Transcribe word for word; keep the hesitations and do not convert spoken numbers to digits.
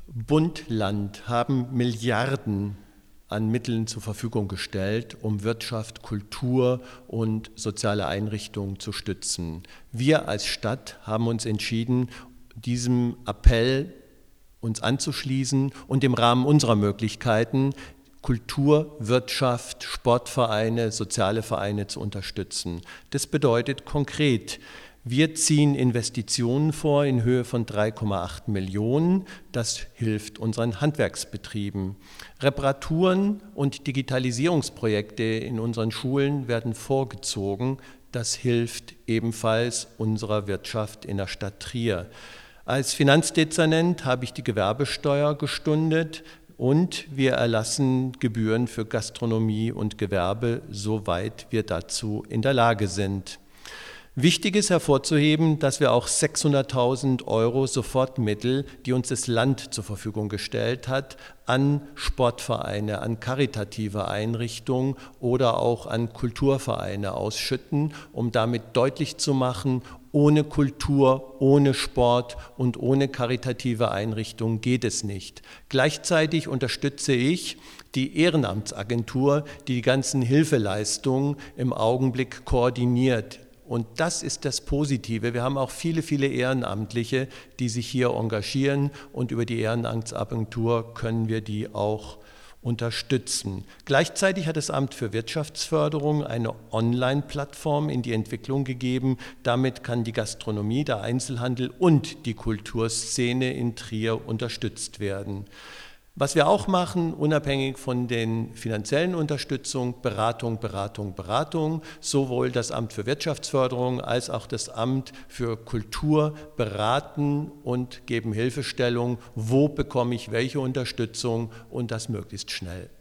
Bund, Land haben Milliarden an Mitteln zur Verfügung gestellt, um Wirtschaft, Kultur und soziale Einrichtungen zu stützen. Wir als Stadt haben uns entschieden, diesem Appell uns anzuschließen und im Rahmen unserer Möglichkeiten Kultur, Wirtschaft, Sportvereine, soziale Vereine zu unterstützen. Das bedeutet konkret, wir ziehen Investitionen vor in Höhe von drei Komma acht Millionen. Das hilft unseren Handwerksbetrieben. Reparaturen und Digitalisierungsprojekte in unseren Schulen werden vorgezogen. Das hilft ebenfalls unserer Wirtschaft in der Stadt Trier. Als Finanzdezernent habe ich die Gewerbesteuer gestundet und wir erlassen Gebühren für Gastronomie und Gewerbe, soweit wir dazu in der Lage sind. Wichtig ist hervorzuheben, dass wir auch sechshunderttausend Euro Sofortmittel, die uns das Land zur Verfügung gestellt hat, an Sportvereine, an karitative Einrichtungen oder auch an Kulturvereine ausschütten, um damit deutlich zu machen, ohne Kultur, ohne Sport und ohne karitative Einrichtungen geht es nicht. Gleichzeitig unterstütze ich die Ehrenamtsagentur, die die ganzen Hilfeleistungen im Augenblick koordiniert. Und das ist das Positive. Wir haben auch viele, viele Ehrenamtliche, die sich hier engagieren und über die Ehrenamtsagentur können wir die auch unterstützen. Gleichzeitig hat das Amt für Wirtschaftsförderung eine Online-Plattform in die Entwicklung gegeben. Damit kann die Gastronomie, der Einzelhandel und die Kulturszene in Trier unterstützt werden. Was wir auch machen, unabhängig von den finanziellen Unterstützungen, Beratung, Beratung, Beratung, sowohl das Amt für Wirtschaftsförderung als auch das Amt für Kultur beraten und geben Hilfestellung, wo bekomme ich welche Unterstützung und das möglichst schnell.